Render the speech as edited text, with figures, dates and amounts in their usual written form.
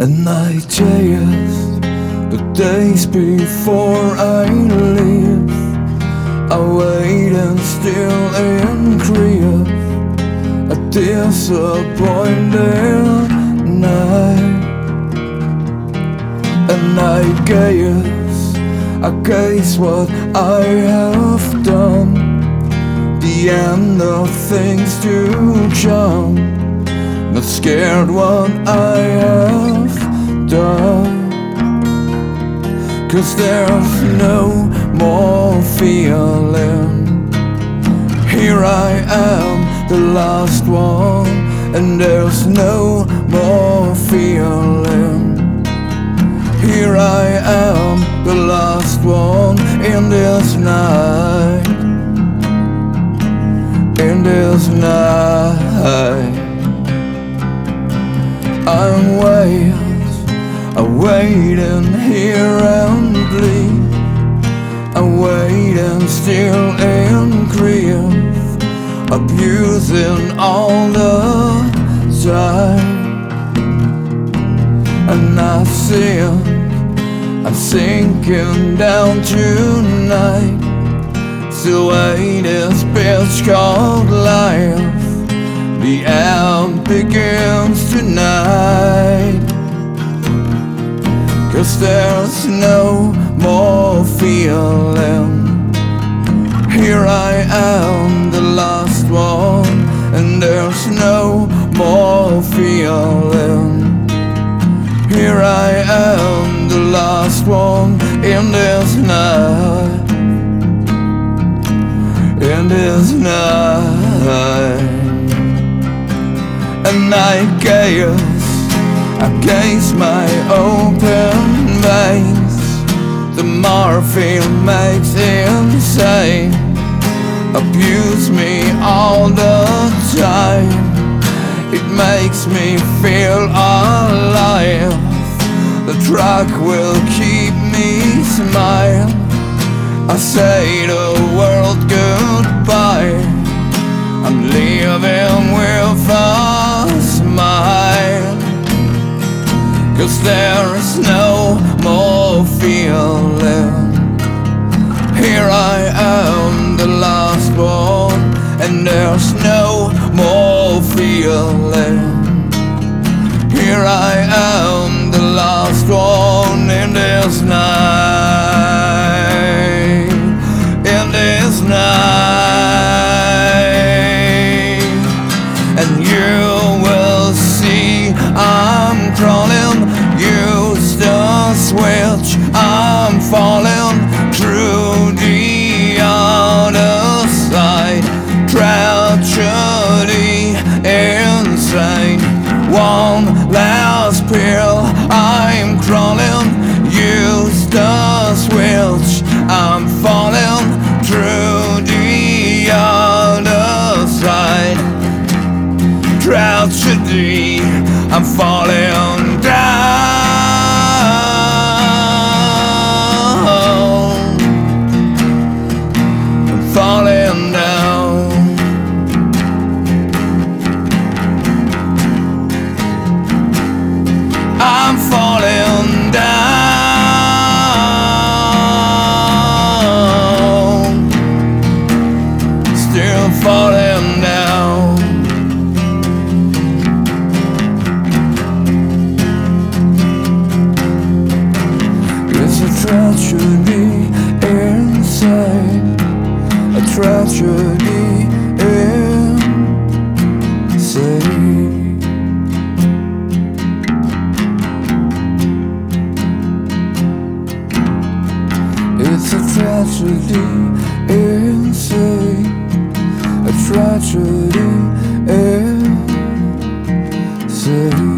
And I chase the days before I leave. I wait and still increase a disappointed night. And I guess what I have done, the end of things to come. Not scared what I have done, 'cause there's no more feeling. Here I am, the last one, and there's no more feeling. Here I am, the last one in this night, in this night. I'm waiting here and bleed. I'm waiting still in grief, abusing all the time. And I'm sinking down tonight. Still wait this bitch called life. The end begins tonight, 'cause there's no more feeling. Here I am, the last one, and there's no more feeling. Here I am, the last one in this night, in this night. And I gaze my open veins. The morphine makes insane, abuse me all the time. It makes me feel alive. The drug will keep me smile. I say the world goodbye. I'm living with a smile, 'cause there is no more feeling. Here I am, the last one, and there's no more feeling. Here I am, the last one in this night, in this night. And you will see I'm crawling, use the switch, I'm falling through the other side. Tragedy insane, one last pill, I'm crawling, use the switch, I'm falling through the other side. Tragedy, I'm falling down, I'm falling down. I'm falling down, still falling down. It's a tragedy inside, a tragedy inside. It's a tragedy insane, a tragedy insane.